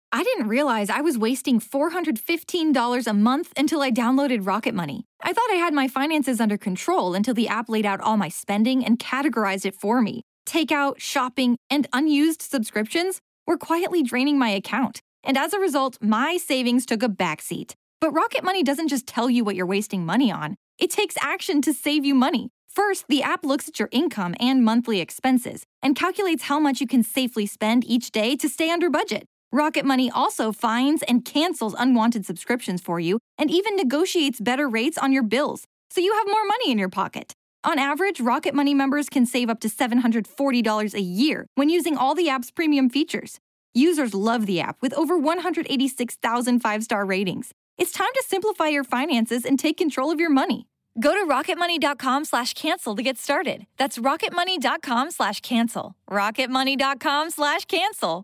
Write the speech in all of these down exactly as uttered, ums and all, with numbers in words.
I didn't realize I was wasting four hundred fifteen dollars a month until I downloaded Rocket Money. I thought I had my finances under control until the app laid out all my spending and categorized it for me. Takeout, shopping, and unused subscriptions were quietly draining my account. And as a result, my savings took a backseat. But Rocket Money doesn't just tell you what you're wasting money on. It takes action to save you money. First, the app looks at your income and monthly expenses and calculates how much you can safely spend each day to stay under budget. Rocket Money also finds and cancels unwanted subscriptions for you and even negotiates better rates on your bills, so you have more money in your pocket. On average, Rocket Money members can save up to seven hundred forty dollars a year when using all the app's premium features. Users love the app with over one hundred eighty-six thousand five-star ratings. It's time to simplify your finances and take control of your money. Go to rocketmoney.com slash cancel to get started. That's rocketmoney.com slash cancel. rocketmoney.com slash cancel.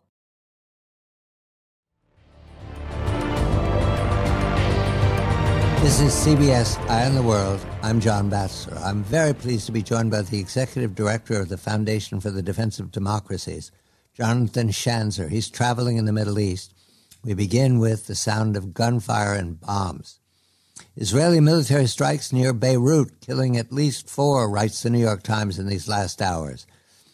This is C B S Eye on the World. I'm John Batchelor. I'm very pleased to be joined by the Executive Director of the Foundation for the Defense of Democracies, Jonathan Schanzer. He's traveling in the Middle East. We begin with the sound of gunfire and bombs. Israeli military strikes near Beirut, killing at least four, writes the New York Times in these last hours.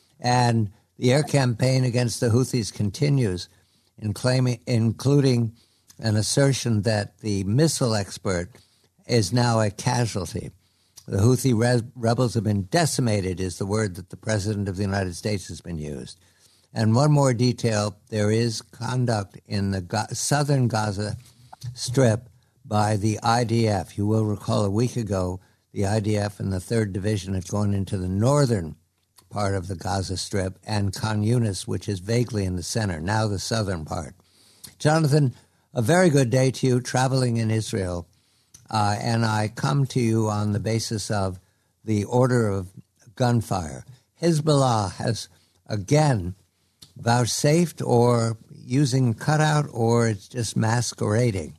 And the air campaign against the Houthis continues, in claiming, including an assertion that the missile expert is now a casualty. The Houthi re- rebels have been decimated, is the word that the President of the United States has been used. And one more detail, there is conduct in the Ga- southern Gaza Strip by the I D F. You will recall a week ago, the I D F and the third Division had gone into the northern part of the Gaza Strip and Khan Yunis, which is vaguely in the center, now the southern part. Jonathan, a very good day to you, traveling in Israel. Uh, and I come to you on the basis of the order of gunfire. Hezbollah has, again, vouchsafed or using cutout, or it's just masquerading,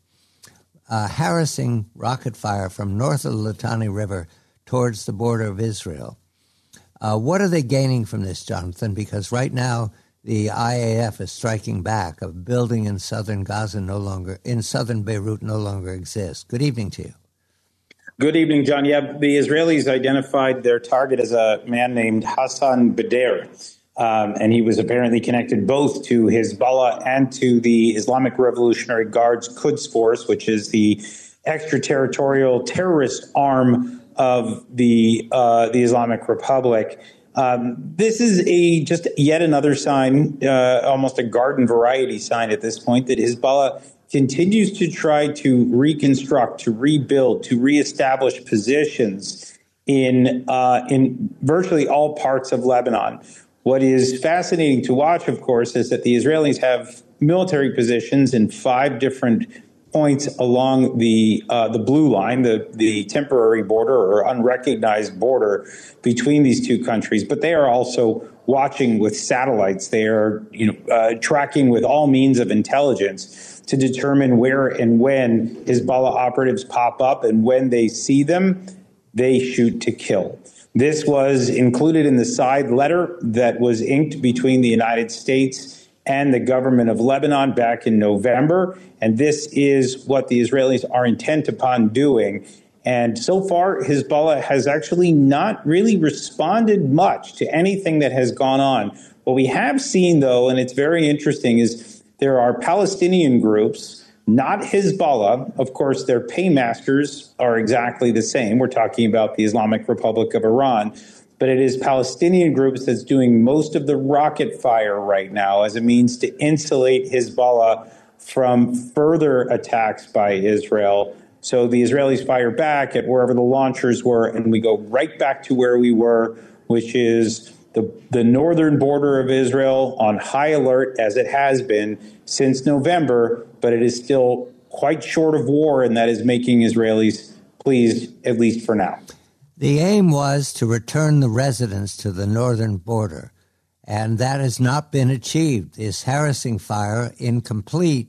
uh, harassing rocket fire from north of the Litani River towards the border of Israel. Uh, what are they gaining from this, Jonathan? Because right now, the I A F is striking back. A building in southern Gaza no longer, in southern Beirut no longer exists. Good evening to you. Good evening, John. Yeah, the Israelis identified their target as a man named Hassan Bader, um, and he was apparently connected both to Hezbollah and to the Islamic Revolutionary Guards Quds Force, which is the extraterritorial terrorist arm of the uh, the Islamic Republic. Um, this is a just yet another sign, uh, almost a garden variety sign at this point, that Hezbollah continues to try to reconstruct, to rebuild, to reestablish positions in uh, in virtually all parts of Lebanon. What is fascinating to watch, of course, is that the Israelis have military positions in five different points along the uh, the blue line, the, the temporary border or unrecognized border between these two countries. But they are also watching with satellites. They are, you know, uh, tracking with all means of intelligence to determine where and when Hezbollah operatives pop up, and when they see them, they shoot to kill. This was included in the side letter that was inked between the United States and the government of Lebanon back in November. And this is what the Israelis are intent upon doing. And so far, Hezbollah has actually not really responded much to anything that has gone on. What we have seen, though, and it's very interesting, is there are Palestinian groups, not Hezbollah. Of course, their paymasters are exactly the same. We're talking about the Islamic Republic of Iran. But it is Palestinian groups that's doing most of the rocket fire right now as a means to insulate Hezbollah from further attacks by Israel. So the Israelis fire back at wherever the launchers were, and we go right back to where we were, which is the, the northern border of Israel on high alert, as it has been since November, but it is still quite short of war, and that is making Israelis pleased, at least for now. The aim was to return the residents to the northern border, and that has not been achieved. This harassing fire, incomplete,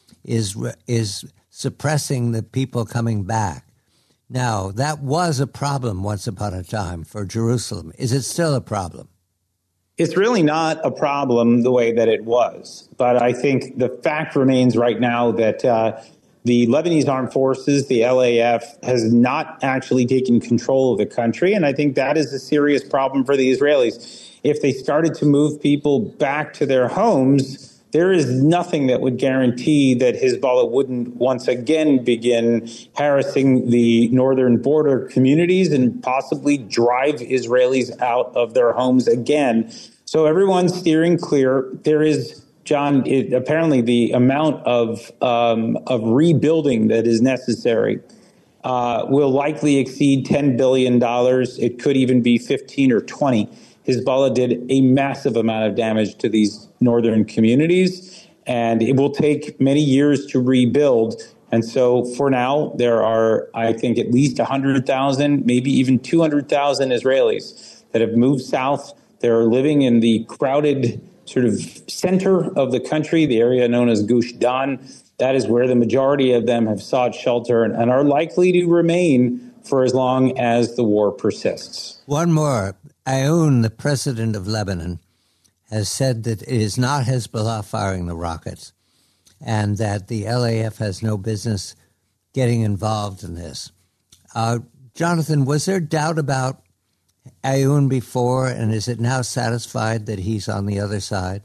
is is suppressing the people coming back. Now, that was a problem once upon a time for Jerusalem. Is it still a problem? It's really not a problem the way that it was. But I think the fact remains right now that uh, the Lebanese Armed Forces, the L A F, has not actually taken control of the country. And I think that is a serious problem for the Israelis. If they started to move people back to their homes, there is nothing that would guarantee that Hezbollah wouldn't once again begin harassing the northern border communities and possibly drive Israelis out of their homes again. So everyone's steering clear. There is, John, it, apparently the amount of um, of rebuilding that is necessary uh, will likely exceed ten billion dollars. It could even be fifteen or twenty. Hezbollah did a massive amount of damage to these northern communities, and it will take many years to rebuild. And so for now, there are, I think, at least one hundred thousand, maybe even two hundred thousand Israelis that have moved south. They're living in the crowded sort of center of the country, the area known as Gush Dan. That is where the majority of them have sought shelter and, and are likely to remain for as long as the war persists. One more. Aoun, the president of Lebanon, has said that it is not Hezbollah firing the rockets and that the L A F has no business getting involved in this. Uh, Jonathan, was there doubt about Aoun before, and is it now satisfied that he's on the other side?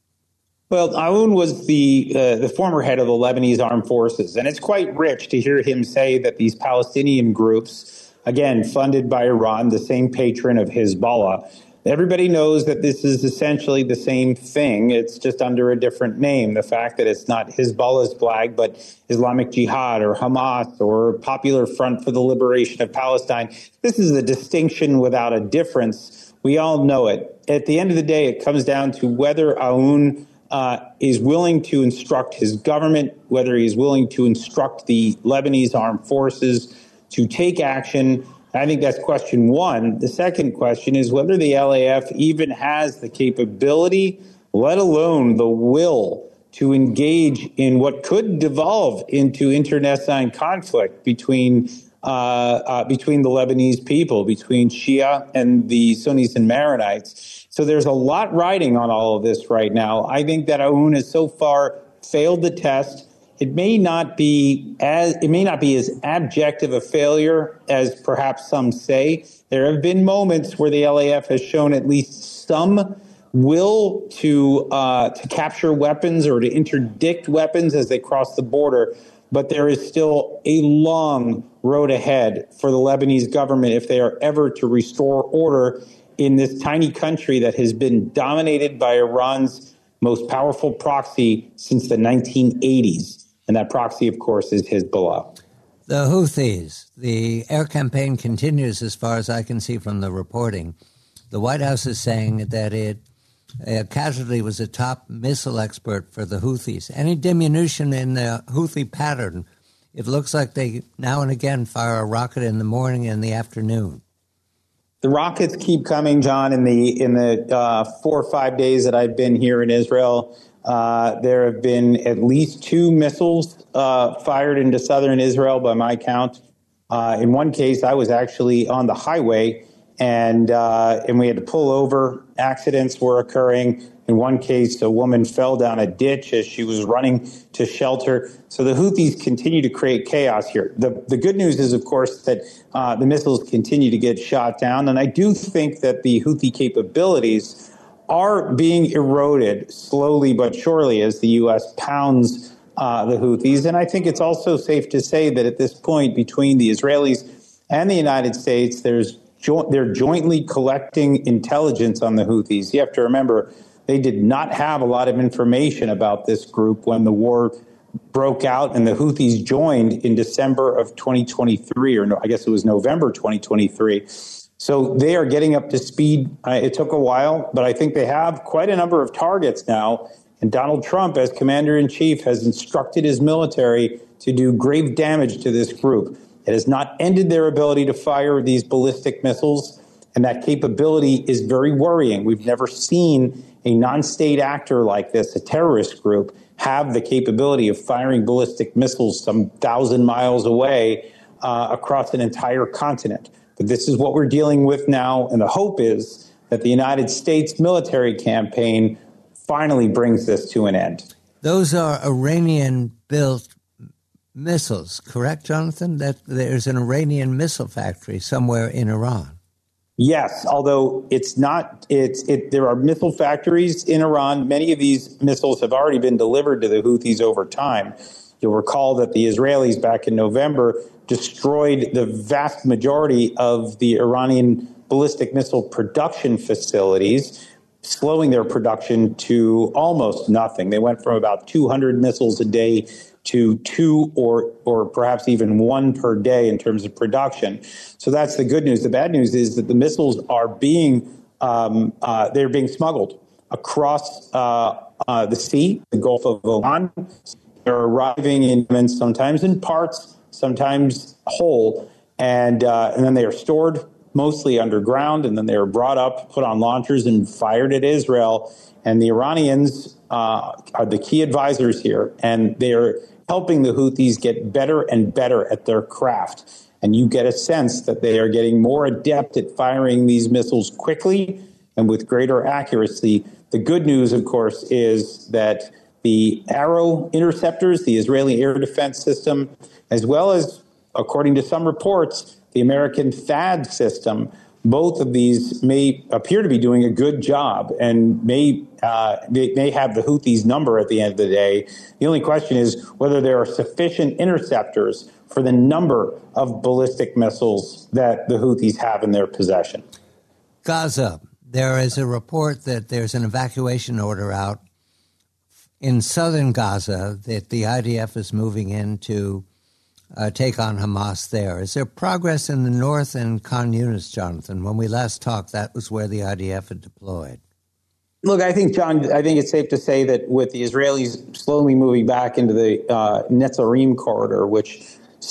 Well, Aoun was the uh, the former head of the Lebanese Armed Forces, and it's quite rich to hear him say that these Palestinian groups, again, funded by Iran, the same patron of Hezbollah. Everybody knows that this is essentially the same thing. It's just under a different name. The fact that it's not Hezbollah's flag, but Islamic Jihad or Hamas or Popular Front for the Liberation of Palestine. This is a distinction without a difference. We all know it. At the end of the day, it comes down to whether Aoun uh, is willing to instruct his government, whether he is willing to instruct the Lebanese Armed Forces to take action. I think that's question one. The second question is whether the L A F even has the capability, let alone the will, to engage in what could devolve into internecine conflict between uh, uh, between the Lebanese people, between Shia and the Sunnis and Maronites. So there's a lot riding on all of this right now. I think that Aoun has so far failed the test. It may not be as it may not be as abject of a failure as perhaps some say. There have been moments where the L A F has shown at least some will to uh, to capture weapons or to interdict weapons as they cross the border. But there is still a long road ahead for the Lebanese government if they are ever to restore order in this tiny country that has been dominated by Iran's most powerful proxy since the nineteen eighties. And that proxy, of course, is Hezbollah. The Houthis, the air campaign continues as far as I can see from the reporting. The White House is saying that it uh, Casualty was a top missile expert for the Houthis. Any diminution in the Houthi pattern? It looks like they now and again fire a rocket in the morning and the afternoon. The rockets keep coming, John, in the in the uh, four or five days that I've been here in Israel. Uh, there have been at least two missiles uh, fired into southern Israel by my count. Uh, in one case, I was actually on the highway and uh, and we had to pull over. Accidents were occurring. In one case, a woman fell down a ditch as she was running to shelter. So the Houthis continue to create chaos here. The, the good news is, of course, that uh, the missiles continue to get shot down. And I do think that the Houthi capabilities are being eroded slowly but surely as the U S pounds uh, the Houthis. And I think it's also safe to say that at this point, between the Israelis and the United States, there's jo- they're jointly collecting intelligence on the Houthis. You have to remember, they did not have a lot of information about this group when the war broke out and the Houthis joined in December of twenty twenty-three, or no, I guess it was November twenty twenty-three. So they are getting up to speed. Uh, it took a while, but I think they have quite a number of targets now. And Donald Trump, as commander-in-chief, has instructed his military to do grave damage to this group. It has not ended their ability to fire these ballistic missiles, and that capability is very worrying. We've never seen a non-state actor like this, a terrorist group, have the capability of firing ballistic missiles some thousand miles away uh, across an entire continent. But this is what we're dealing with now, and the hope is that the United States military campaign finally brings this to an end. Those are Iranian-built missiles, correct, Jonathan? That there's an Iranian missile factory somewhere in Iran. Yes, although it's not, it's it. There are missile factories in Iran. Many of these missiles have already been delivered to the Houthis over time. You'll recall that the Israelis back in November destroyed the vast majority of the Iranian ballistic missile production facilities, slowing their production to almost nothing. They went from about two hundred missiles a day to two or or perhaps even one per day in terms of production. So that's the good news. The bad news is that the missiles are being um, uh, they're being smuggled across uh, uh, the sea, the Gulf of Oman. They're arriving in Yemen, sometimes in parts, sometimes whole, and uh, and then they are stored mostly underground, and then they are brought up, put on launchers, and fired at Israel. And the Iranians uh, are the key advisors here, and they are helping the Houthis get better and better at their craft. And you get a sense that they are getting more adept at firing these missiles quickly and with greater accuracy. The good news, of course, is that the Arrow interceptors, the Israeli air defense system, as well as, according to some reports, the American THAAD system, both of these may appear to be doing a good job and may uh, they may have the Houthis' number at the end of the day. The only question is whether there are sufficient interceptors for the number of ballistic missiles that the Houthis have in their possession. Gaza, there is a report that there's an evacuation order out in southern Gaza that the I D F is moving in to uh, take on Hamas there. Is there progress in the north and Khan Yunis, Jonathan? When we last talked, that was where the I D F had deployed. Look, I think, John, I think it's safe to say that with the Israelis slowly moving back into the uh, Netzarim corridor, which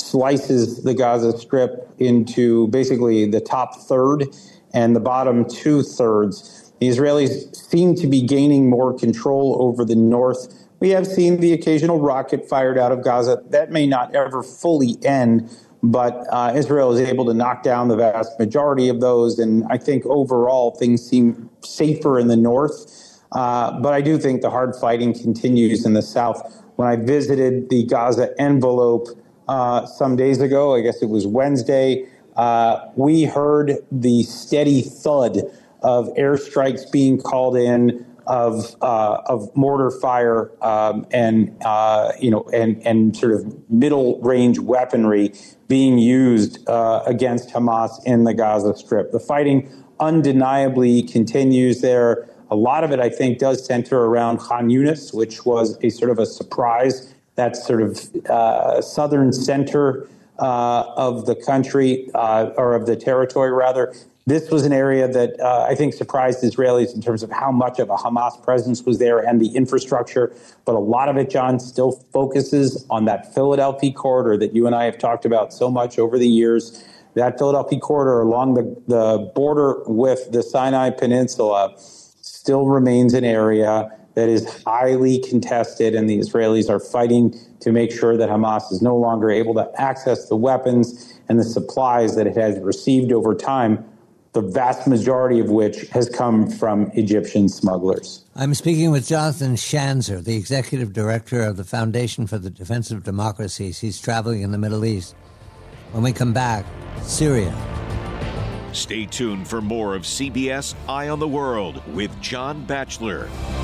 slices the Gaza Strip into basically the top third and the bottom two thirds, the Israelis seem to be gaining more control over the north. We have seen the occasional rocket fired out of Gaza. That may not ever fully end, but uh, Israel is able to knock down the vast majority of those. And I think overall things seem safer in the north. Uh, but I do think the hard fighting continues in the south. When I visited the Gaza envelope uh, some days ago, I guess it was Wednesday, uh, we heard the steady thud of airstrikes being called in, of uh, of mortar fire um, and uh, you know and and sort of middle range weaponry being used uh, against Hamas in the Gaza Strip. The fighting undeniably continues there. A lot of it, I think, does center around Khan Yunis, which was a sort of a surprise. That's sort of uh, southern center uh, of the country uh, or of the territory, rather. This was an area that uh, I think surprised Israelis in terms of how much of a Hamas presence was there and the infrastructure. But a lot of it, John, still focuses on that Philadelphia corridor that you and I have talked about so much over the years. That Philadelphia corridor along the, the border with the Sinai Peninsula still remains an area that is highly contested, and the Israelis are fighting to make sure that Hamas is no longer able to access the weapons and the supplies that it has received over time, the vast majority of which has come from Egyptian smugglers. I'm speaking with Jonathan Schanzer, the executive director of the Foundation for the Defense of Democracies. He's traveling in the Middle East. When we come back, Syria. Stay tuned for more of C B S Eye on the World with John Batchelor.